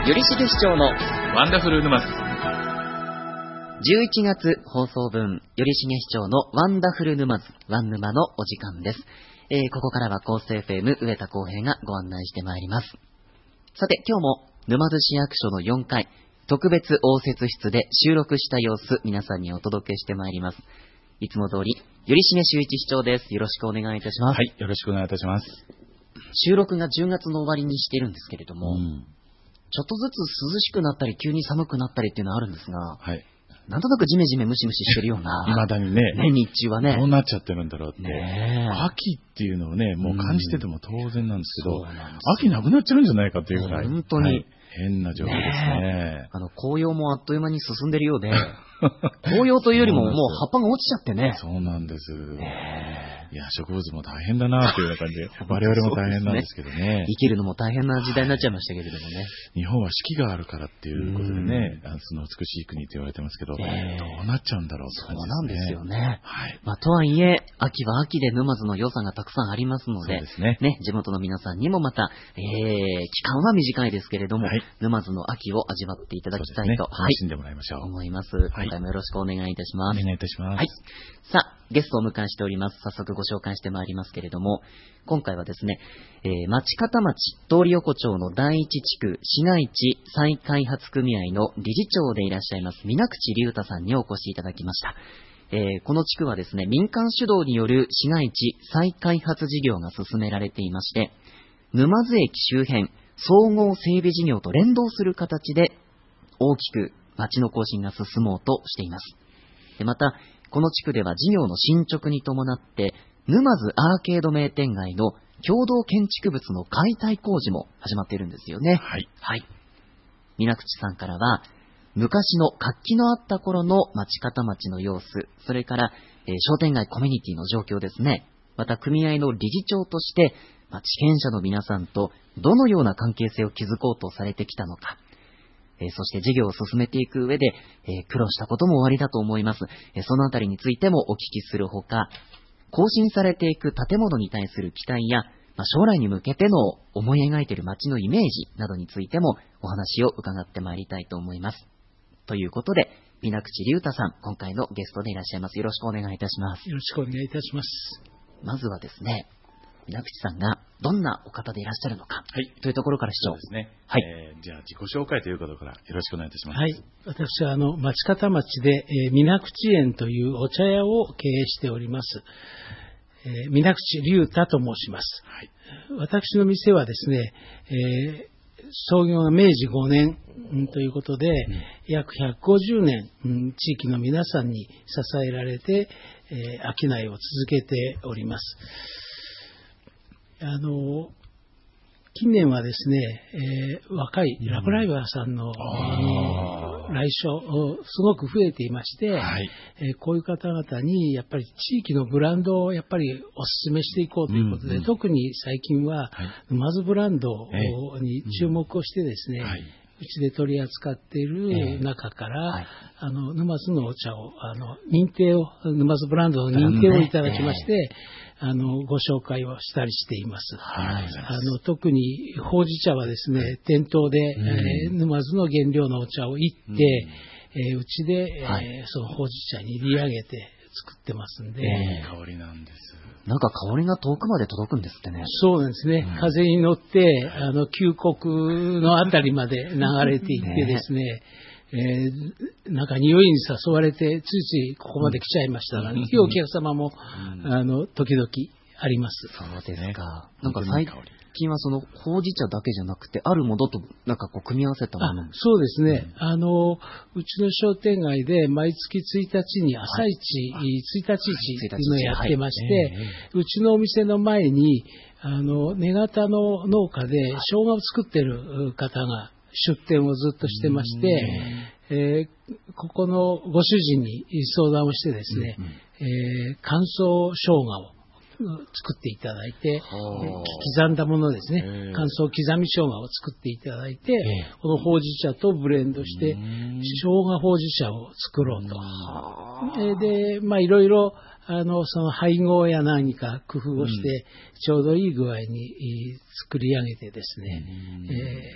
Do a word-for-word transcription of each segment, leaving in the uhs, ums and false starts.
よりしげ市長のワンダフル沼津。 じゅういちがつ放送分、よりしげ市長のワンダフル沼津、ワン沼のお時間です。えー、ここからは構成 エフエム 上田浩平がご案内してまいります。さて、今日も沼津市役所のよんかい特別応接室で収録した様子、皆さんにお届けしてまいります。いつも通りよりしげ修一市長です。よろしくお願いいたします。 はい、よろしくお願いいたします。 収録がじゅうがつの終わりにしているんですけれども、うん、ちょっとずつ涼しくなったり急に寒くなったりっていうのはあるんですが、はい、なんとなくジメジメムシムシしてるような未だに ね, ね日中はねどうなっちゃってるんだろうって、ね、秋っていうのをねもう感じてても当然なんですけど、うん、秋なくなっちゃうんじゃないかっていうぐらい本当に、はい、 変な状況ですね。 ねあの紅葉もあっという間に進んでるようで紅葉というよりももう葉っぱが落ちちゃってね。 そうなんです。いや植物も大変だなというような感じで我々も大変なんですけど ね, ね生きるのも大変な時代になっちゃいましたけれどもね。 日本は四季があるからっていうことでね、あのその美しい国と言われてますけど、えー、どうなっちゃうんだろうって感じですね。 そうなんですよね、はいまあ、とはいえ秋は秋で沼津の良さがたくさんありますので、 そうですねね、地元の皆さんにもまた、えー、期間は短いですけれども、はい、沼津の秋を味わっていただきたいと、ねはい、楽しんでもらいましょう、 思います。今回もよろしくお願いいたします。 お願いいたします。 はい、さあゲストをお迎えしております。早速ご紹介してまいりますけれども、今回はですね、えー、町方町通横丁の第一地区市街地再開発組合の理事長でいらっしゃいます水口龍太さんにお越しいただきました。えー、この地区はですね、民間主導による市街地再開発事業が進められていまして、沼津駅周辺総合整備事業と連動する形で大きく町の更新が進もうとしています。でまたこの地区では事業の進捗に伴って沼津アーケード名店街の共同建築物の解体工事も始まっているんですよね。はい、はい、水口さんからは昔の活気のあった頃の町方町の様子、それから、えー、商店街コミュニティの状況ですね、また組合の理事長として、まあ、地権者の皆さんとどのような関係性を築こうとされてきたのか、えー、そして事業を進めていく上で、えー、苦労したこともおありだと思います。えー、そのあたりについてもお聞きするほか、更新されていく建物に対する期待や、まあ、将来に向けての思い描いている街のイメージなどについてもお話を伺ってまいりたいと思います。ということで、水口龍太さん、今回のゲストでいらっしゃいます。よろしくお願いいたします。 よろしくお願いいたします。 まずはですね、水口さんがどんなお方でいらっしゃるのか、はい、というところから市長。 そうですね。はい。えー、じゃあ自己紹介ということからよろしくお願いいたします。 はい。私はあの町方町で、えー、水口園というお茶屋を経営しております。えー、水口龍太と申します。はい。私の店はですね、えー創業がめいじごねんということで、うん、約ひゃくごじゅうねん、うん、地域の皆さんに支えられて、えー、商いを続けております。あの近年はですね、えー、若いラブライバーさんの、うん、あの来所すごく増えていまして、はいえー、こういう方々にやっぱり地域のブランドをやっぱりお勧めしていこうということで、うんうん、特に最近は沼津ブランドに注目をしてですね、はい、うちで取り扱っている中から、えーはい、あの沼津のお茶をあの認定を沼津ブランドの認定をいただきまして、ねえーあのご紹介をしたりしています。はい、あの特にほうじ茶はですね、店頭で、うんえー、沼津の原料のお茶をいって、うんえー、うちで、はいえー、そのほうじ茶に入り上げて作ってますんで、 えー、香りなんです。 なんか香りが遠くまで届くんですってね。 そうなんですね。うん、風に乗ってあの旧国のあたりまで流れていってですね。ねえー、なんか匂いに誘われてついついここまで来ちゃいましたが、ね、うん、お客様も、うん、あの時々あります。 そうですか。なんか最近はそのほうじ茶だけじゃなくてあるものとなんかこう組み合わせたものも。 そうですね、うん、あのうちの商店街で毎月ついたちに朝市、はい、ついたち市っていうのをやってまして、はいえー、うちのお店の前にあの根形の農家で生姜を作ってる方が出店をずっとしてまして、えー、ここのご主人に相談をしてですね、うんうんえー、乾燥生姜を作っていただいて、刻んだものですね、乾燥刻み生姜を作っていただいて、このほうじ茶とブレンドして生姜ほうじ茶を作ろうと。で、まあいろいろあのその配合や何か工夫をして、ちょうどいい具合に作り上げてですね、えー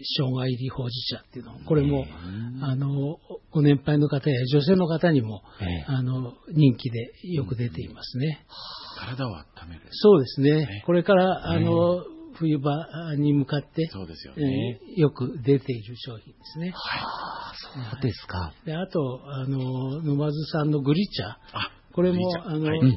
生姜入りほうじ茶っていうの、これも、あの、ご年配の方や女性の方にも、あの、人気でよく出ていますね。 体を温める。 そうですね。これから、あの、冬場に向かって、 そうですよね。 えー、よく出ている商品ですね。 はあ、そうですか。 で、あと、あの、沼津産のグリ茶。これも、あの、 はい、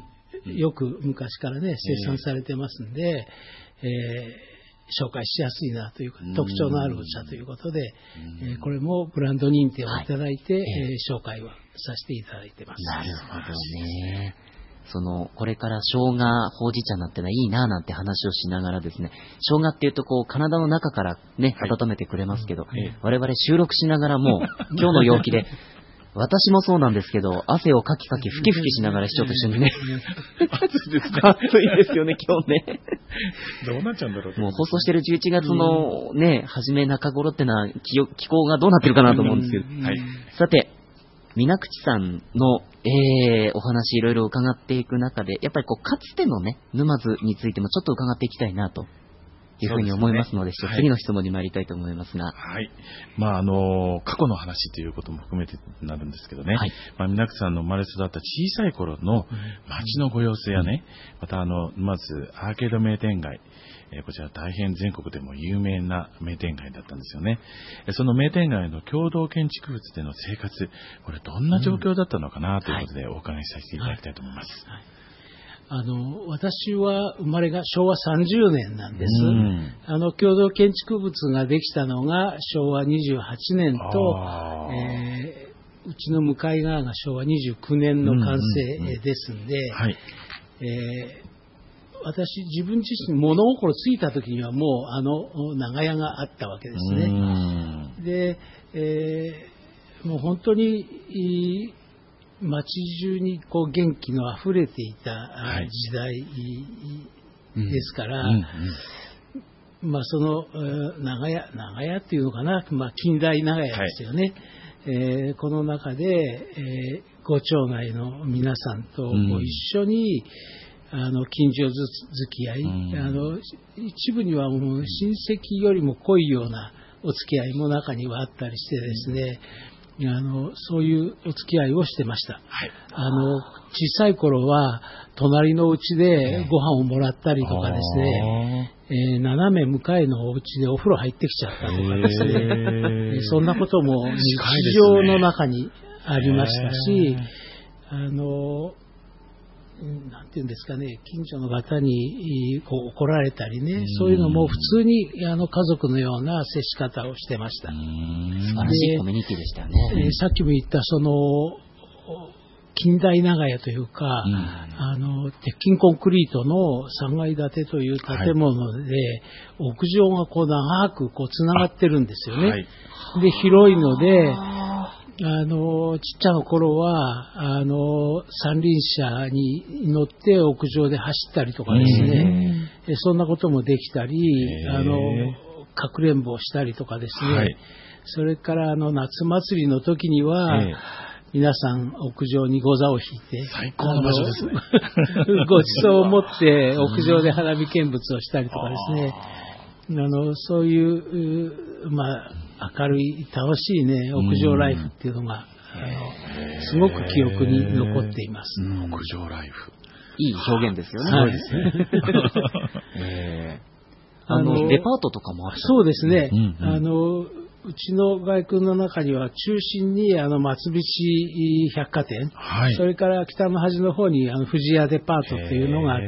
よく昔からね、生産されてますんで、えー紹介しやすいなというか、特徴のあるお茶ということで、えー、これもブランド認定をいただいて、はい、えー、紹介はさせていただいてます。 なるほどね。その、これから生姜、ほうじ茶なんてのはいいななんて話をしながらですね、生姜っていうとこう、体の中からね、温めてくれますけど、はい、我々収録しながらも、今日の陽気で、私もそうなんですけど、汗をかきかき、ふきふきしながら市長と一緒にね。 暑いですね。 暑いですよね、今日ね。 どうなっちゃうんだろう。 もう放送してるじゅういちがつのね、初め中頃ってのは気、気候がどうなってるかなと思うんですけど。はい、さて、水口さんの、えー、お話いろいろ伺っていく中で、やっぱりこう、かつてのね、沼津についてもちょっと伺っていきたいなと。いうふうに思いますので、でね、次の質問に参りたいと思いますが。 はい。まあ、あの、過去の話ということも含めてなるんですけどね。はい。まあ、水口さんの生まれ育った小さい頃の街のご様子やね、うん、またあの、まずアーケード名店街、えー、こちら大変全国でも有名な名店街だったんですよね。その名店街の共同建築物での生活、これどんな状況だったのかなということでお伺いさせていただきたいと思います。はいはい、 あの、私は生まれがしょうわさんじゅうねんなんです。うん、あの、共同建築物ができたのがしょうわにじゅうはちねんと、えー、うちの向かい側がしょうわにじゅうきゅうねんの完成ですんで、えー私自分自身物心ついた時にはもうあの長屋があったわけですね。で、えー、もう本当に街中にこう元気のあふれていた時代ですから、はいうんうん、まあその長屋長屋っていうのかな、まあ近代長屋ですよね。はい、えー、この中で、えー、ご町内の皆さんとご一緒に、うん、あの近所付き合い、うん、あの一部にはもう親戚よりも濃いようなお付き合いも中にはあったりしてですね、うん、あのそういうお付き合いをしてました。はい、あの小さい頃は隣の家でご飯をもらったりとかですね、えー、斜め向かいのお家でお風呂入ってきちゃったとかですね、えー、そんなことも日常の中にありましたし、あのなんていうんですかね、近所の方にこう怒られたりね、そういうのも普通にあの家族のような接し方をしてました。 素晴らしいコミュニティでしたよね。 えー、さっきも言ったその近代長屋というか、うん、あの鉄筋コンクリートのさんがい建てという建物で、はい、屋上がこう長くこうつながってるんですよね。はい、で広いので。あの、ちっちゃな頃は、あの、三輪車に乗って屋上で走ったりとかですね、そんなこともできたり、あの、かくれんぼをしたりとかですね、はい、それからあの、夏祭りの時には、皆さん屋上にご座を引いて、 最高の場所ですね。 ごちそうを持って屋上で花火見物をしたりとかですね、あの、そういう、まあ、明るい楽しいね屋上ライフっていうのが、うん、あのすごく記憶に残っています。 屋上ライフ、 いい表現ですよね。 そうですね。 えー、あのデパートとかもある。 そうですね。うんうん、あのうちの外区の中には中心にあの松菱百貨店、はい、それから北の端の方にあの富士屋デパートっていうのがあって、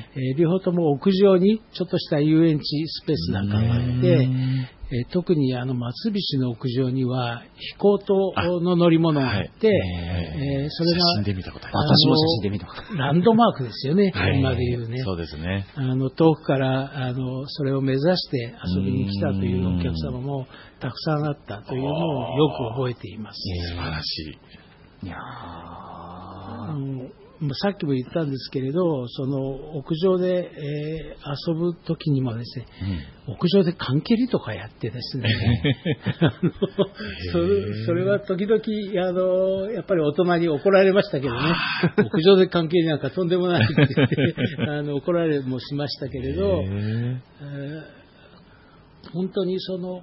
えー、両方とも屋上にちょっとした遊園地スペースなんかがあって、えー、特にあの松菱の屋上には飛行塔の乗り物があって、はい、 えー、それが写真で見たことあります。私も写真で見たことあります。 ランドマークですよね、はい、今で言うね。 そうですね。 あの遠くからあのそれを目指して遊びに来たというお客様もたくさんあったというのをよく覚えています。 素晴らしい。 いやあのさっきも言ったんですけれど、その屋上で、えー、遊ぶときにもですね、うん、屋上で缶蹴りとかやってですね、あのそれ、それは時々あのやっぱり大人に怒られましたけどね、屋上で缶蹴りなんかとんでもないって言ってあの怒られもしましたけれど、えー、本当にその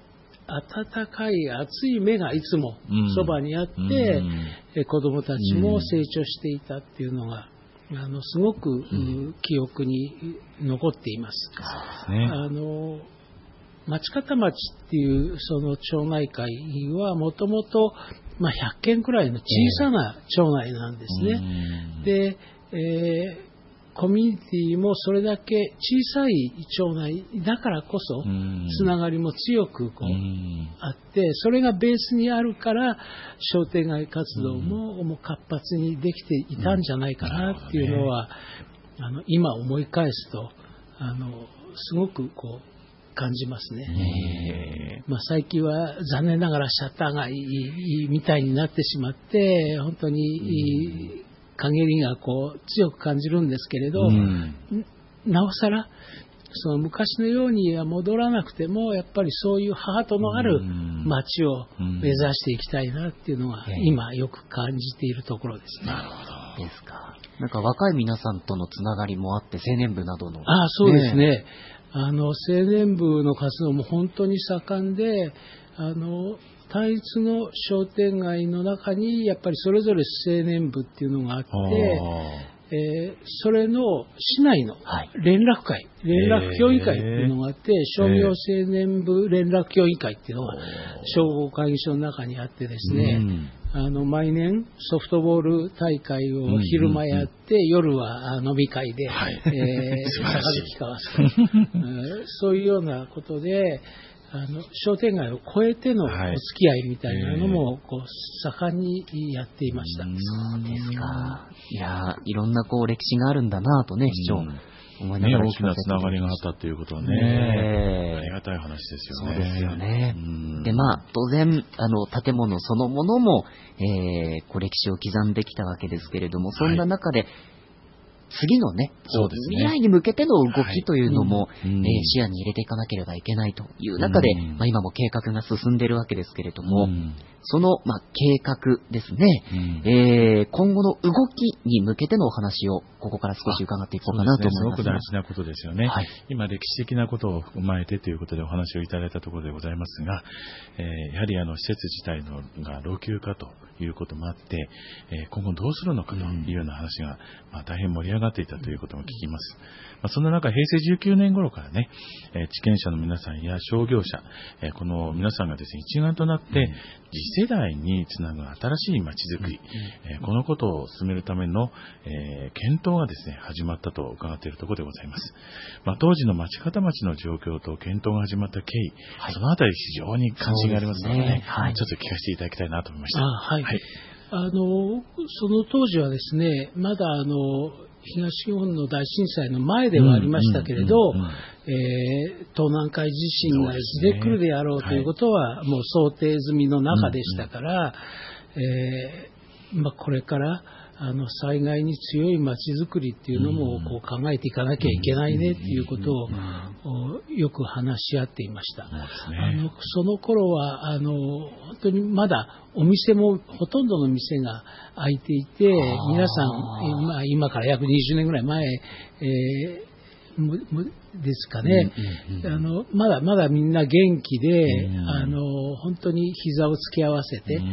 温かい熱い目がいつもそばにあって、うん、子供たちも成長していたっていうのが、あのすごく、うん、記憶に残っています。 そうですね。 あの町方町っていうその町内会はもともとひゃっけんくらいの小さな町内なんですね。うん、で、えーコミュニティもそれだけ小さい町内だからこそつながりも強くこうあって、それがベースにあるから商店街活動ももう活発にできていたんじゃないかなっていうのは、あの今思い返すとあのすごくこう感じますね。まあ、最近は残念ながらシャッター街みたいになってしまって本当に陰りがこう強く感じるんですけれど、うん、なおさらその昔のようには戻らなくてもやっぱりそういうハートのある街を目指していきたいなっていうのが今よく感じているところですね。 なるほどですか。なんか若い皆さんとのつながりもあって青年部などの、 ああそうですね、あの青年部の活動も本当に盛んで、あの単一の商店街の中にやっぱりそれぞれ青年部っていうのがあって、えー、それの市内の連絡会、はい、連絡協議会っていうのがあって、えー、商業青年部連絡協議会っていうのが商工会議所の中にあってですね、うん、あの毎年ソフトボール大会を昼間やって、うんうんうん、夜は飲み会で、はい、えー、杯交わすと、えー、そういうようなことであの商店街を越えてのお付き合いみたいなのもこう盛んにやっていました。 そうですか。いや、いろんなこう歴史があるんだなとね、市長思いながら、 ね、大きなつながりがあったということはね、ねありがたい話ですよね。 そうですよね。で、まあ当然あの建物そのものも、えー、こう歴史を刻んできたわけですけれども、そんな中で、はい、次のね、そうですね、未来に向けての動きというのも、はい、うんえー、視野に入れていかなければいけないという中で、うんまあ、今も計画が進んでいるわけですけれども、うん、その、まあ、計画ですね、うんえー、今後の動きに向けてのお話をここから少し伺っていこうかなと思います。 すごく大事なことですよね、はい、今歴史的なことを踏まえてということでお話をいただいたところでございますが、えー、やはりあの施設自体のが老朽化ということもあって、えー、今後どうするのかというような話が、まあ、大変盛り上がっていたということも聞きます。まあ、そんな中、平成じゅうきゅうねん頃からね、えー、地権者の皆さんや商業者、えー、この皆さんがですね、一丸となって、次世代につなぐ新しい街づくり、えー、このことを進めるための、えー、検討がですね、始まったと伺っているところでございます。まあ、当時の町方町の状況と検討が始まった経緯、はい、そのあたり非常に関心がありますのでね、はい、ちょっと聞かせていただきたいなと思いました。 あ、はいはい、あのその当時はですね、まだあの東日本の大震災の前ではありましたけれど、東南海地震がいつで来るであろうということはもう想定済みの中でしたから、えーまあ、これからあの災害に強い街づくりっていうのもこう考えていかなきゃいけないねっていうことをよく話し合っていました。あのその頃はあの本当にまだお店もほとんどの店が開いていて、皆さん今、今から約にじゅうねんぐらい前、えーですかね、うんうんうん、あのまだまだみんな元気で、うん、あの本当に膝を突き合わせて、うん、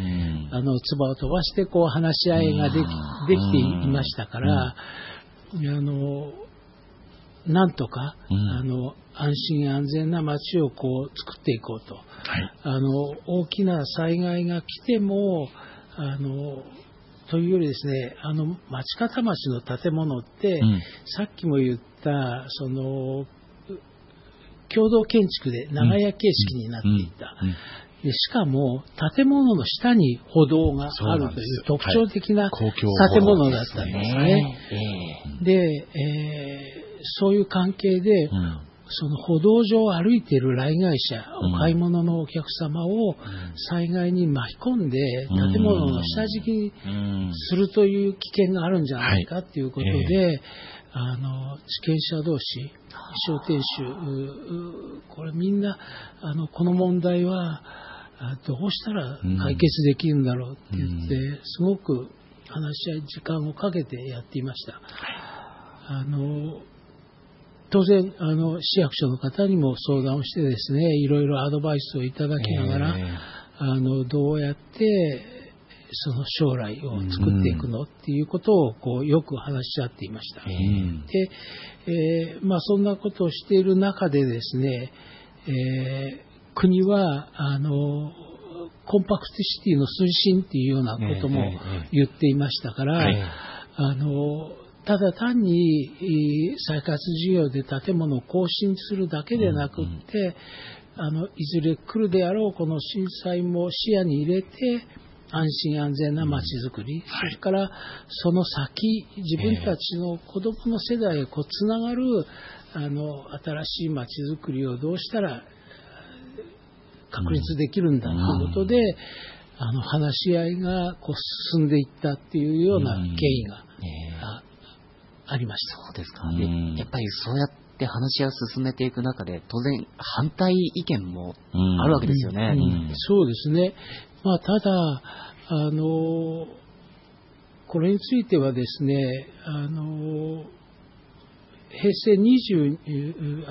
あの唾を飛ばしてこう話し合いができ、うん、できていましたから、うん、あのなんとか、うん、あの安心安全な街をこう作っていこうと、はい、あの大きな災害が来てもあのというよりですね、あの町方町の建物って、うん、さっきも言ったその共同建築で長屋形式になっていた、うんうんうん、でしかも建物の下に歩道があるという特徴的な建物だったんですね。で、えー、そういう関係で、うんその歩道上を歩いている来街者、うん、お買い物のお客様を災害に巻き込んで建物の下敷きにするという危険があるんじゃないかということで、はいえー、あの地権者同士、商店主、これみんなあのこの問題はどうしたら解決できるんだろうって言って、うん、すごく話し合い時間をかけてやっていました。あの当然あの市役所の方にも相談をしてですね、いろいろアドバイスをいただきながら、えー、あのどうやってその将来を作っていくのっていうことをこうよく話し合っていました。えー、で、えーまあ、そんなことをしている中でですね、えー、国はあのコンパクトシティの推進っていうようなことも言っていましたから、えーえーあのただ単に再開発事業で建物を更新するだけでなくって、うんうん、あのいずれ来るであろうこの震災も視野に入れて安心安全な街づくり、うん、それからその先自分たちの子どもの世代へこうつながるあの新しい街づくりをどうしたら確立できるんだということで、うん、あの話し合いがこう進んでいったっていうような経緯が、うんえーありました。 そうですか。で、やっぱりそうやって話し合いを進めていく中で、当然反対意見もあるわけですよね。 うんうん、そうですね。まあ、ただ、あの、これについてはですね、あの、平成にじゅう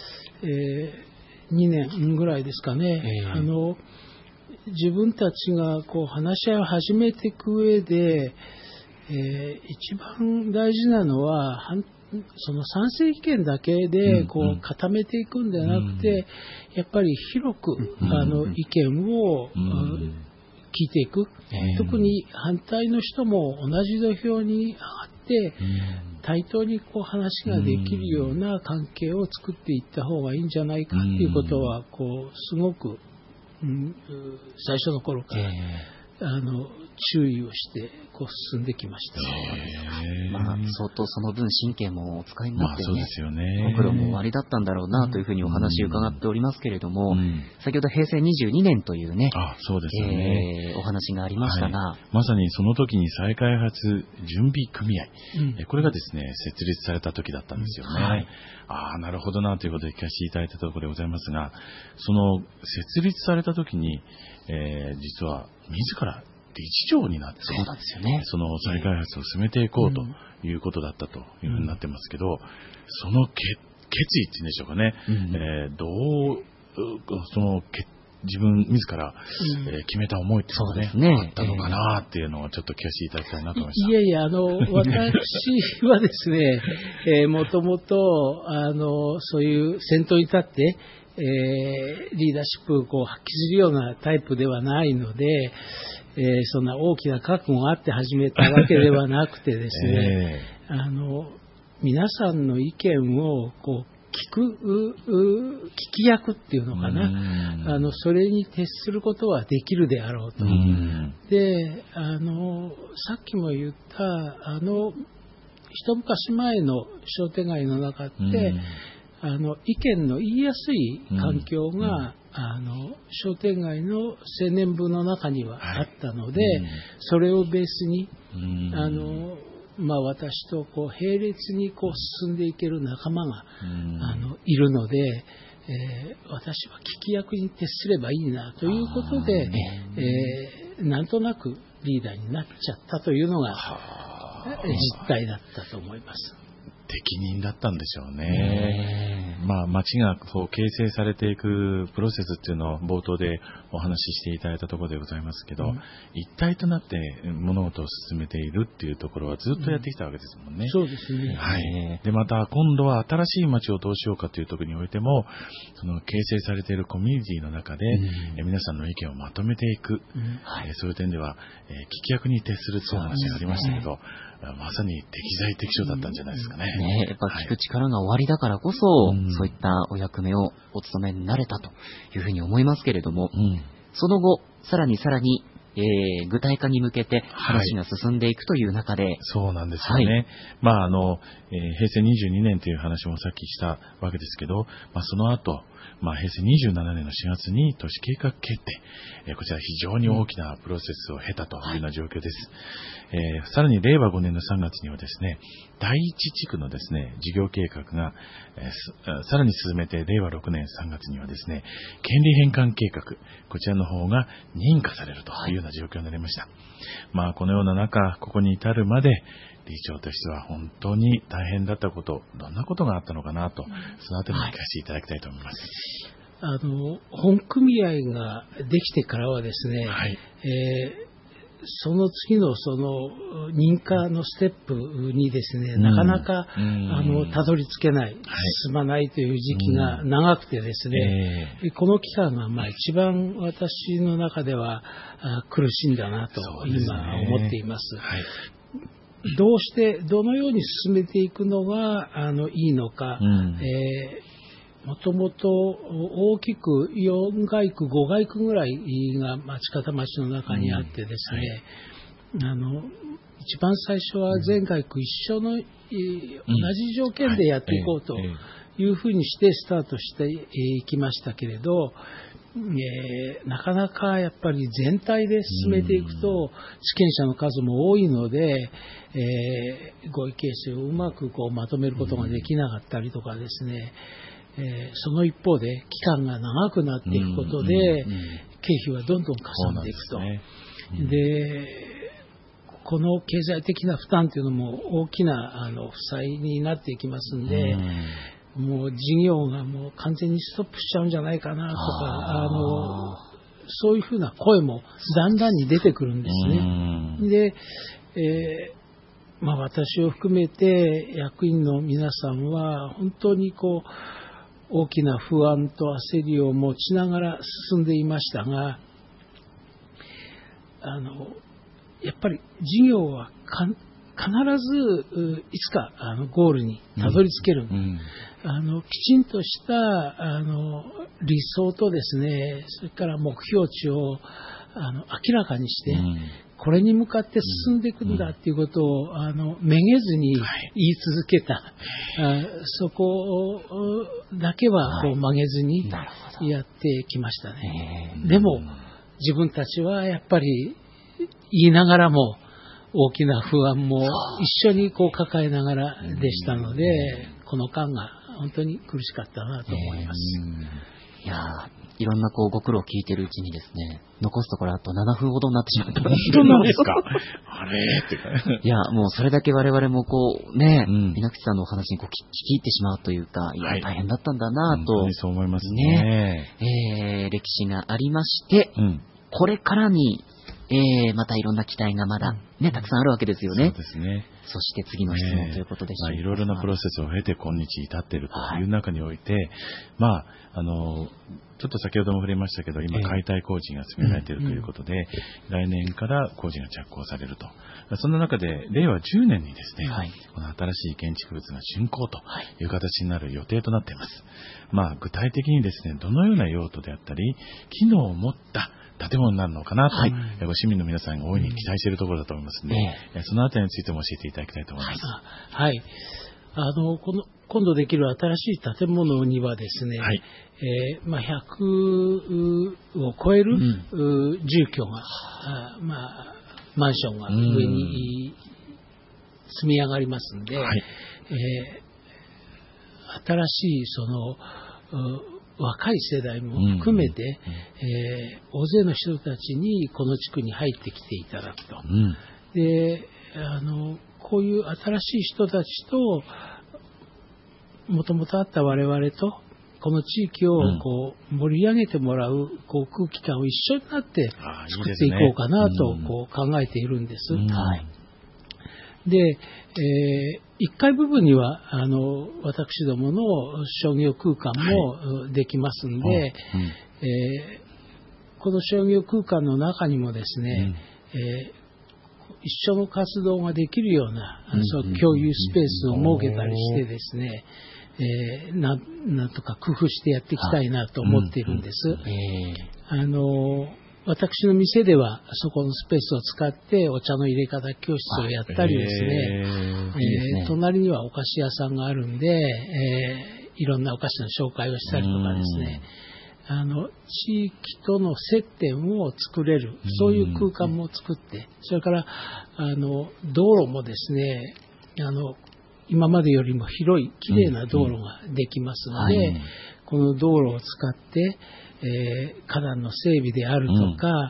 にねんぐらいですかね、えー、あの、自分たちがこう話し合いを始めていく上で、えー、一番大事なのはその賛成意見だけでこう固めていくんではなくて、うん、やっぱり広く、うん、あの意見を、うん、聞いていく、うん、特に反対の人も同じ土俵に上がって、うん、対等にこう話ができるような関係を作っていった方がいいんじゃないかということはこうすごく、うん、最初の頃から、えー、あの注意をしてこう進んできました。 まあ、相当その分神経もお使いになって、ね、 まあ、そうですよね。 ご苦労もおありだったんだろうなというふうにお話を伺っておりますけれども、うん、先ほど平成にじゅうにねんというね、 あ、そうですよね、 えー、お話がありましたが、はい、 まさにその時に再開発準備組合、うん、これがですね設立された時だったんですよね。うんはい、ああ、なるほどなということで聞かせていただいたところでございますが、その設立された時に、えー、実は自ら理事長になって、 そうなんですよね、 その再開発を進めていこうということだったというふうになってますけど、うん、その決意っていうんでしょうかね、うんえー、どうその自分自ら、うんえー、決めた思いっていうのが、ねね、あったのかなっていうのをちょっと聞かせていただきたいなと思いました。 いやいや、あの私はですね、えー、もともとあのそういう先頭に立ってえー、リーダーシップをこう発揮するようなタイプではないので、えー、そんな大きな覚悟があって始めたわけではなくてですね、えー、あの皆さんの意見をこう聞く聞き役っていうのかな、あのそれに徹することはできるであろうと。で、あのさっきも言ったあの一昔前の商店街の中ってあの意見の言いやすい環境が、うん、あの商店街の青年部の中にはあったので、はいうん、それをベースに、うん、あのまあ、私とこう並列にこう進んでいける仲間が、うん、あのいるので、えー、私は聞き役に徹すればいいなということで、えー、なんとなくリーダーになっちゃったというのが実態だったと思います。 適任だったんでしょうね。まあ、町がこう形成されていくプロセスっていうのを冒頭でお話ししていただいたところでございますけど、うん、一体となって物事を進めているっていうところはずっとやってきたわけですもんね。 うん、そうですね。 はい。で、また今度は新しい町をどうしようかという時においても、その形成されているコミュニティの中で、うん、え皆さんの意見をまとめていく、うんはい、そういう点では、えー、聞き役に徹するという話がありましたけど、まさに適材適所だったんじゃないですかね。 うん、ねやっぱ聞く力がおありだからこそ、はい、そういったお役目をお務めになれたというふうに思いますけれども、うん、その後、さらにさらに、えー、具体化に向けて話が進んでいくという中で、はい、 そうなんですよね。はい、まああの、えー、平成にじゅうにねんという話もさっきしたわけですけど、まあ、その後、まあ、平成にじゅうななねんのしがつに都市計画決定、えー、こちら非常に大きなプロセスを経たというような状況です。はいえー、さらにれいわごねんのさんがつにはですね、だいいち地区のですね、事業計画が、えー、さらに進めてれいわろくねんさんがつにはですね、権利返還計画、こちらの方が認可されるというよような状況になりました。まあこのような中、ここに至るまで理事長としては本当に大変だったこと、どんなことがあったのかなと、そのあたりも聞かせていただきたいと思います。 はい、あの本組合ができてからはですね、はい、えーその次のその認可のステップにですね、うん、なかなか、うん、あのたどり着けない、はい、進まないという時期が長くてですね、うん、この期間がまあ一番私の中では苦しいんだなと今思っています。はい、どうしてどのように進めていくのがあのいいのか、うんえーもともと大きくよん街区、ご街区ぐらいが町方町の中にあってですね、うんはい、あの一番最初は全街区一緒の、うん、同じ条件でやっていこうというふうにしてスタートしていきましたけれど、えー、なかなかやっぱり全体で進めていくと地権者の数も多いので、えー、合意形成をうまくこうまとめることができなかったりとかですね、えー、その一方で期間が長くなっていくことで、うんうんうん、経費はどんどんかさんでいくと。で、ねうん、でこの経済的な負担というのも大きなあの負債になっていきますんで、うん、もう事業がもう完全にストップしちゃうんじゃないかなとか、あのそういうふうな声もだんだんに出てくるんですね。うん、で、えーまあ、私を含めて役員の皆さんは本当にこう大きな不安と焦りを持ちながら進んでいましたが、あのやっぱり事業はか必ずいつかあのゴールにたどり着ける、うんうん、あのきちんとしたあの理想とですね、それから目標値をあの明らかにして、うんこれに向かって進んでいくんだということを、あのめげずに言い続けた、はい、そこだけはこう曲げずにやってきましたね。はい、でも自分たちはやっぱり言いながらも大きな不安も一緒にこう抱えながらでしたので、この間が本当に苦しかったなと思います。 いやいろんなこうご苦労を聞いているうちにですね、残すところあとななふんほどになってしまった。本当なんですかあれってか。 いや、もうそれだけ我々もこうね、稲口さんのお話にこう聞き入ってしまうというか、いや、はい、大変だったんだなと。 本当にそう思いますね。 ねえー、歴史がありまして、うん、これからに、えー、またいろんな期待がまだ、ね、たくさんあるわけですよね。 そうですね。 そして次の質問ということでしょうか。 ね、まあ、いろいろなプロセスを経て今日至っているという中において、はい、まあ、あの、ちょっと先ほども触れましたけど、今、解体工事が進められているということで、えーうん、来年から工事が着工されると。そんな中で、令和じゅうねんにですね、はい、この新しい建築物が竣工という形になる予定となっています。まあ、具体的にですね、どのような用途であったり、機能を持った建物になるのかなと、はい、ご市民の皆さんが大いに期待しているところだと思いますので、うん、そのあたりについても教えていただきたいと思います。 はい。はい、あの、この、今度できる新しい建物にはですね、はいえーまあ、ひゃくを超える、うん、住居が、あまあ、マンションが上に積み上がりますので、はいえー、新しいその若い世代も含めて、うんえー、大勢の人たちにこの地区に入ってきていただくと。うん、であのこういう新しい人たちともともとあった我々とこの地域をこう盛り上げてもらうこう空気感を一緒になって作っていこうかなとこう考えているんです。はい、で、えー、いっかい部分にはあの私どもの商業空間もできますんで、はいうんえー、この商業空間の中にもですね、うんえー一緒の活動ができるような、うん、そう共有スペースを設けたりしてですね、えー、な, なんとか工夫してやっていきたいなと思っているんです。うんえー、あの私の店ではそこのスペースを使ってお茶の入れ方教室をやったりですね、えーえー、隣にはお菓子屋さんがあるんで、えー、いろんなお菓子の紹介をしたりとかですね、あの地域との接点を作れるそういう空間も作って、それからあの道路もですねあの今までよりも広いきれいな道路ができますので、うんはい、この道路を使って、えー、花壇の整備であるとか、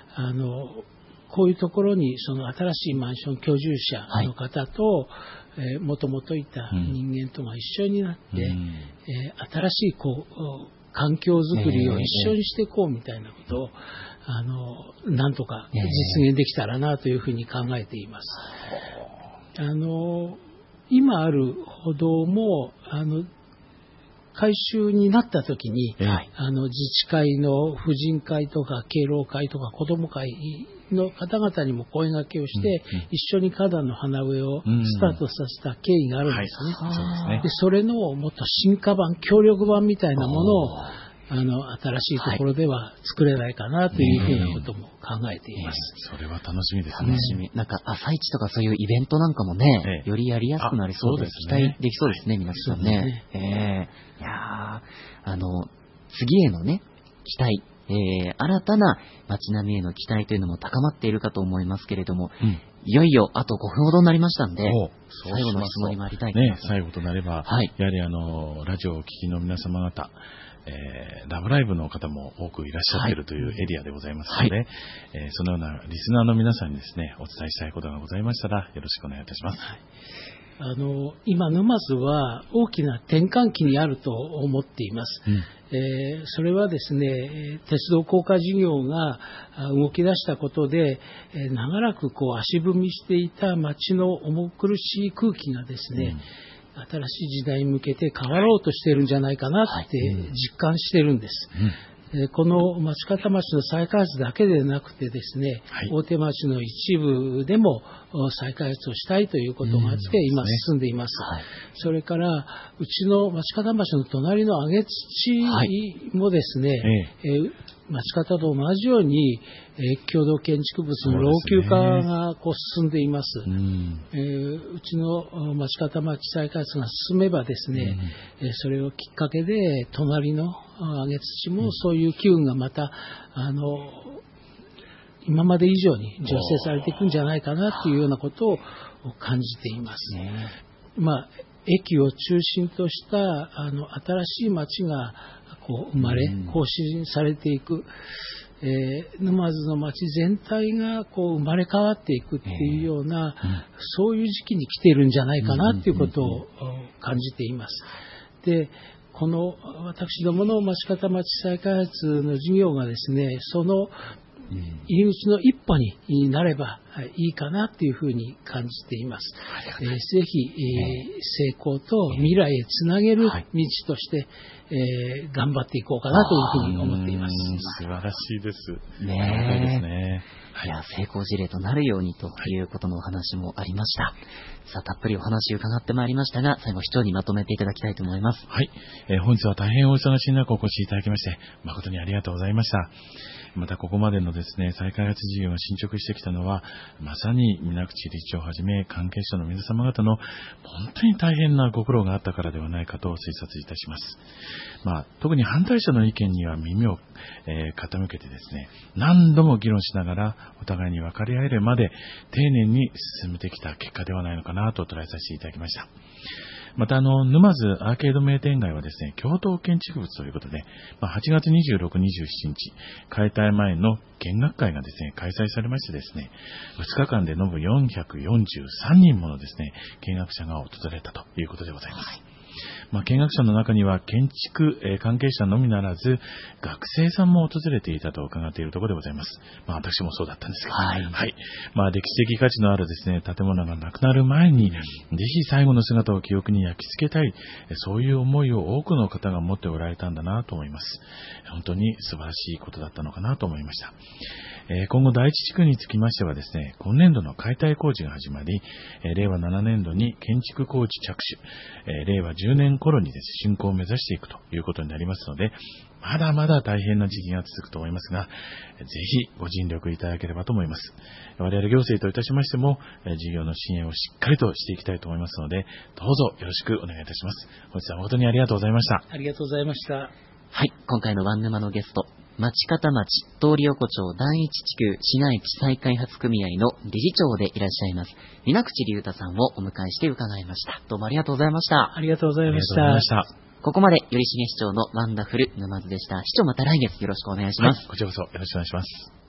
あのこういうところにその新しいマンション居住者の方と、えー、もともといた人間とが一緒になって、うんえー、新しいこう環境づくりを一緒にしていこうみたいなことを、あのなんとか実現できたらなというふうに考えています。あの今ある歩道もあの改修になった時に、はい、あの自治会の婦人会とか敬老会とか子ども会の方々にも声掛けをして、うんうん、一緒に花壇の花植えをスタートさせた経緯があるんですね。はい、そうですね。でそれのもっと進化版、協力版みたいなものをあの新しいところでは作れないかなというふうなことも考えています。 えー、それは楽しみですね。 楽しみ。なんか朝市とかそういうイベントなんかもね、えー、よりやりやすくなりそうで、期待できそうですね、皆さんね。えー、いやあの次へのね期待、えー、新たな街並みへの期待というのも高まっているかと思いますけれども、うん、いよいよあとごふんほどになりましたんで、最後の質問に参りたいと思います。 ね、最後となれば、はい、やはりあのラジオをお聞きの皆様方、えー、ラブライブの方も多くいらっしゃっているというエリアでございますので、はいえー、そのようなリスナーの皆さんにですね、お伝えしたいことがございましたらよろしくお願いいたします。はい、 あの今沼津は大きな転換期にあると思っています。うんえー、それはですね、鉄道高架事業が動き出したことで、えー、長らくこう足踏みしていた街の重苦しい空気がですね、うん、新しい時代に向けて変わろうとしているんじゃないかなって実感しているんです。うんうんこの町方町の再開発だけでなくてですね、はい、大手町の一部でも再開発をしたいということがあって今進んでいます。はい、それからうちの町方町の隣の上土もですね、はいえー、町方と同じように、えー、共同建築物の老朽化がこう進んでいます。う、んえー、うちの町方町再開発が進めばですね、うんえー、それをきっかけで隣の上土もそういう機運がまたあの今まで以上に醸成されていくんじゃないかなというようなことを感じています。ねまあ、駅を中心としたあの新しい街がこう生まれ、更新されていく、えー、沼津の街全体がこう生まれ変わっていくっていうような、そういう時期に来ているんじゃないかなということを感じています。でこの私どもの町方町再開発の事業がですね、その入り口の一歩になればいいかなというふうに感じています。えー、ぜひ、えー、成功と未来へつなげる道として、えー、頑張っていこうかなというふうに思っています。 素晴らしいです。 ねえ。ですね。 いや、成功事例となるようにということのお話もありました。はい、さあ、たっぷりお話を伺ってまいりましたが、最後、市長にまとめていただきたいと思います。 はい。えー、本日は大変お忙しい中お越しいただきまして、誠にありがとうございました。また、ここまでのですね、再開発事業が進捗してきたのは、まさに水口理事長をはじめ、関係者の皆様方の本当に大変なご苦労があったからではないかと推察いたします。まあ、特に反対者の意見には耳を、えー、傾けてですね、何度も議論しながらお互いに分かり合えるまで丁寧に進めてきた結果ではないのかなと捉えさせていただきました。また、あの、沼津アーケード名店街はですね、共同建築物ということで、まあ、はちがつにじゅうろく、にじゅうしちにち、解体前の見学会がですね、開催されましてですね、ふつかかんで延べよんひゃくよんじゅうさんにんものですね、見学者が訪れたということでございます。まあ、見学者の中には建築、えー、関係者のみならず学生さんも訪れていたと伺っているところでございます。まあ、私もそうだったんですけど、はいはい、まあ、歴史的価値のあるですね、建物がなくなる前に、ぜひ最後の姿を記憶に焼き付けたい、そういう思いを多くの方が持っておられたんだなと思います。本当に素晴らしいことだったのかなと思いました。えー、今後第一地区につきましてはですね、今年度の解体工事が始まり、えー、れいわななねんどに建築工事着手、えー、れいわじゅうねん頃にですね、竣工を目指していくということになりますので、まだまだ大変な時期が続くと思いますが、ぜひご尽力いただければと思います。我々行政といたしましても、事業の支援をしっかりとしていきたいと思いますので、どうぞよろしくお願いいたします。本日は誠にありがとうございました。 ありがとうございました。 はい、今回のワン沼のゲスト、町方町通り横丁第一地区市街地再開発組合の理事長でいらっしゃいます水口龍太さんをお迎えして伺いました。どうもありがとうございました。 ありがとうございました。 ここまで頼重市長のワンダフル沼津でした。市長、また来月よろしくお願いします。 はい、こちらこそよろしくお願いします。